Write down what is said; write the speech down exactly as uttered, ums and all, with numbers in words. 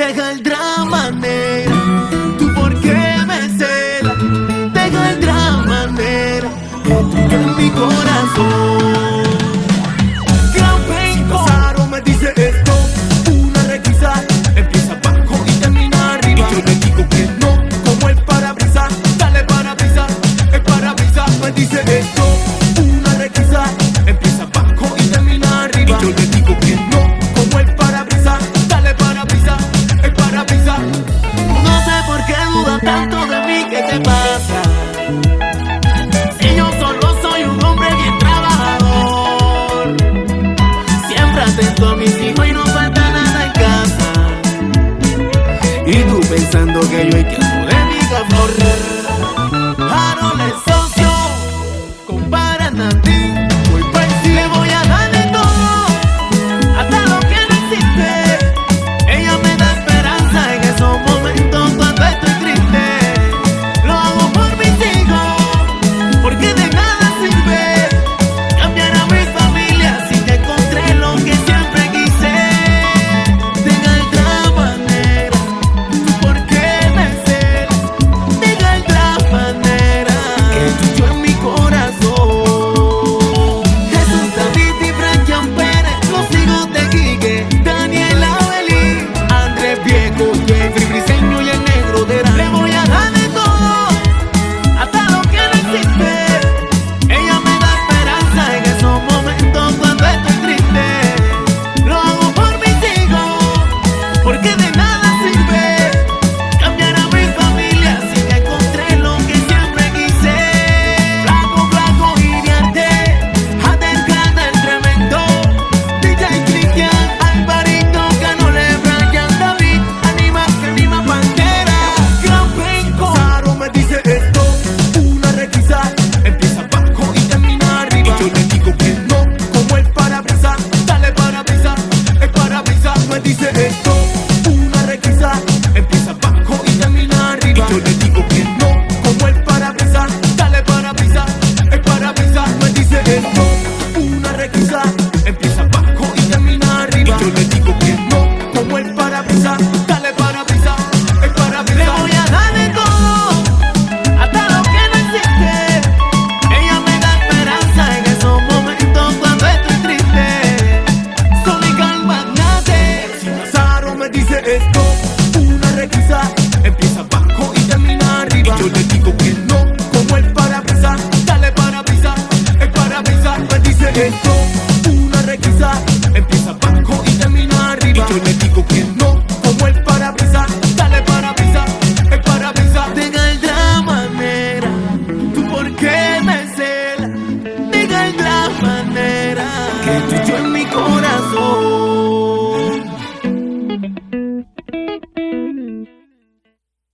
Deja el drama, negra. ¿Tú por qué me celas? Deja el drama, negra. Que tú en mi corazón. Gran Penco. Saro me dice esto. Una requisa empieza abajo y termina arriba. Y yo le digo que no, como el parabrisas. Dale parabrisas, el parabrisas me dice esto. Una requisa empieza abajo y termina arriba. Y yo le digo que no, como el parabrisas. Dale parabrisas, el parabrisas. No sé por qué dudas tanto de mí, ¿qué te pasa? Si yo solo soy un hombre bien trabajador, siempre atento a mis hijos y no falta nada en casa. Y tú pensando que yo hay que de mi favor. Harold es socio, comparan a ti. Voy pa' encima, le voy a darle todo, hasta lo que no existe. Ella me da esperanza en esos momentos cuando estoy triste. Lo hago por mis hijos, porque de nada sirve cambiar a mi familia si ya encontré lo que siempre quise. Deja el drama, negra. ¿Tú por qué me celas? Deja el drama, negra. Que tú y yo en mi corazón. Jesús, David y Brian Pérez, los hijos de Quique, Daniel Abelí, Andrés Viejo, Jeffrey Briseño y el negro de la. Le voy a dar de todo, hasta lo que no existe. Ella me da esperanza en esos momentos cuando estoy triste. Lo hago por mis hijos, porque de nada sirve cambiar a mi familia si ya encontré lo que siempre quise. Flaco, flaco y de arte, adelante el tremendo D J Cristian, Alvarito, Canole, Brian, David, anima que anima Pantera. Gran Penco. Saro me dice esto. Una requisa empieza abajo y termina arriba. Y yo le digo que no, como el parabrisas. Dale parabrisas, el parabrisas me dice esto. Una requisa empieza abajo y termina arriba. Y yo le digo que no, como el parabrisas. Dale parabrisas, el parabrisas me dice esto. Una requisa empieza abajo y termina arriba. Y yo le digo que no, como el parabrisas. Dale parabrisas, el parabrisas. Le voy a dar de todo, hasta lo que no existe. Ella me da esperanza en esos momentos cuando estoy triste. Sonic al magnate. Saro me dice esto. Una requisa